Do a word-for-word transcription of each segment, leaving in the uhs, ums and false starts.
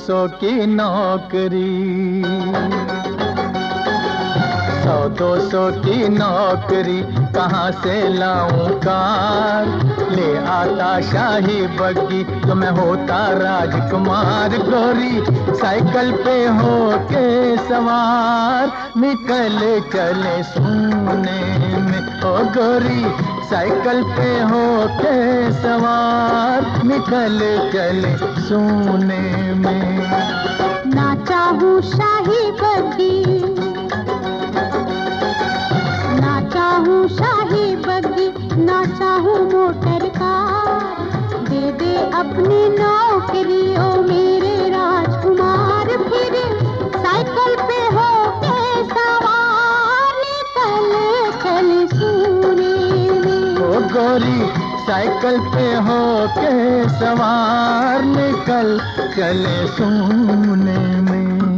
सौ की नौकरी, सौ दो सौ की नौकरी कहाँ से लाऊं कार, ले आता शाही बग्गी तो मैं होता राजकुमार। गोरी साइकिल पे हो के सवार, निकल चले सोने में। ओ गोरी साइकिल पे हो के सवार, निकल चले सोने में। ना चाहूं शाही बग्गी, ना चाहूं शाही बग्गी, ना चाहूं मोटर कार, दे दे अपनी नौकरी ओ मेरे राजकुमार। फिर साइकिल पे हो के सवार, निकल चले सोने में। ओ गोरी साइकिल पे हो के सवार, निकल चले सोने में।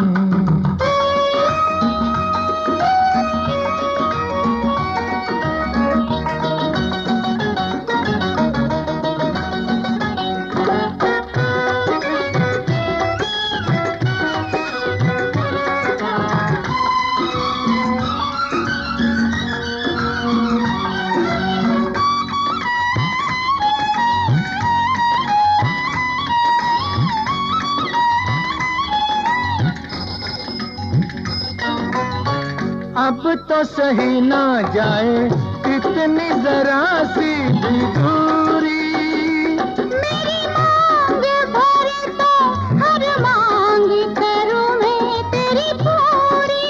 अब तो सही ना जाए इतनी जरा सी भी दूरी, मेरी मांग भरे तो हर मांग करूं मैं तेरी पूरी।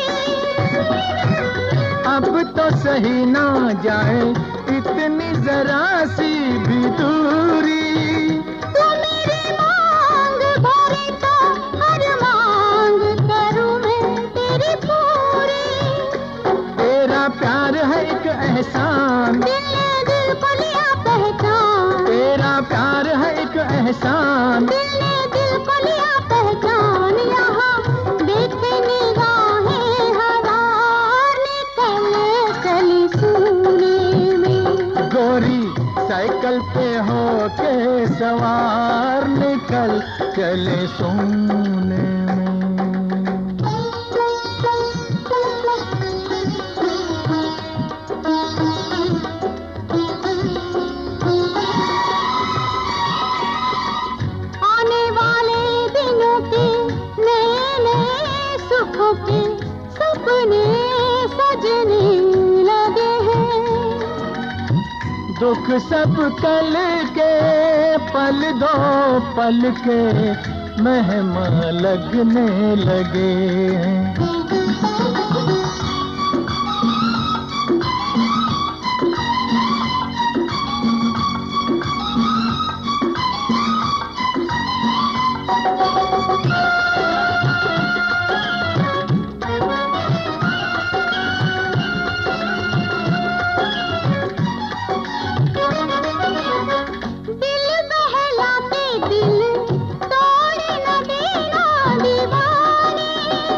अब तो सही ना जाए इतनी जरा सी भी दूरी, तू मेरी मांग भरे तो हर मांग करूं मैं तेरी पूरी। तेरा प्यार है एक एहसान, दिल ने दिल को लिया पहचान, तेरा प्यार है एक एहसान, दिल ने दिल को लिया पहचान। यहाँ देखे निगाहें हजार, निकल चली सोने में। गोरी साइकिल पे हो के सवार, निकल चले सोने में। आने वाले दिनों के नए नए सुखों के सपने सजने लगे हैं। दुख सब कल के पल दो पल के मेहमान लगने लगे हैं। दिल बहलाते दिल तोड़ न देना दीवाने।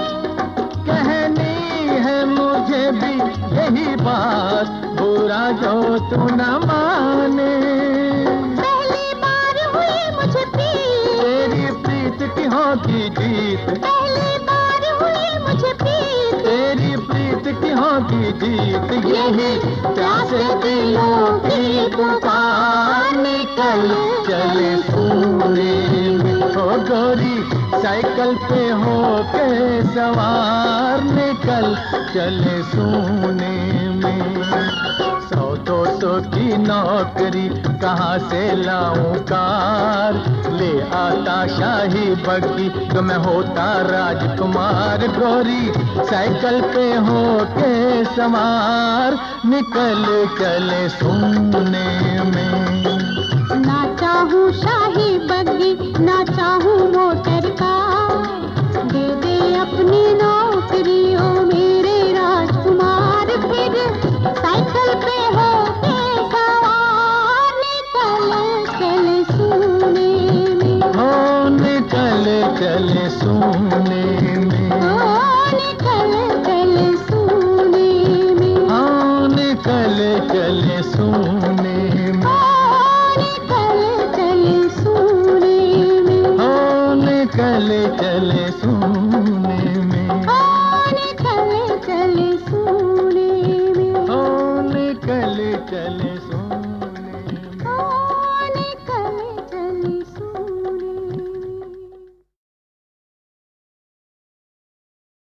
कहनी है मुझे भी यही बात, बुरा जो तू न माने। पहली बार हुई मुझे प्रीत, तेरी प्रीत की होगी जीत, पहली बार हुई मुझे प्रीत, तेरी प्रीत की होगी जीत। यही प्यासे दिलों की पुकार, निकल चले सोने में। ओ गोरी साइकिल पे हो के सवार, निकल चले सोने में। सौ दो सौ की नौकरी कहाँ से लाऊं कार, ले आता शाही बग्गी तो मैं होता राजकुमार। गोरी साइकिल पे हो के सवार, निकल चले सोने में। ना चाहूं शाही बग्गी, ना चाहूं मोटर कार, दे दे अपनी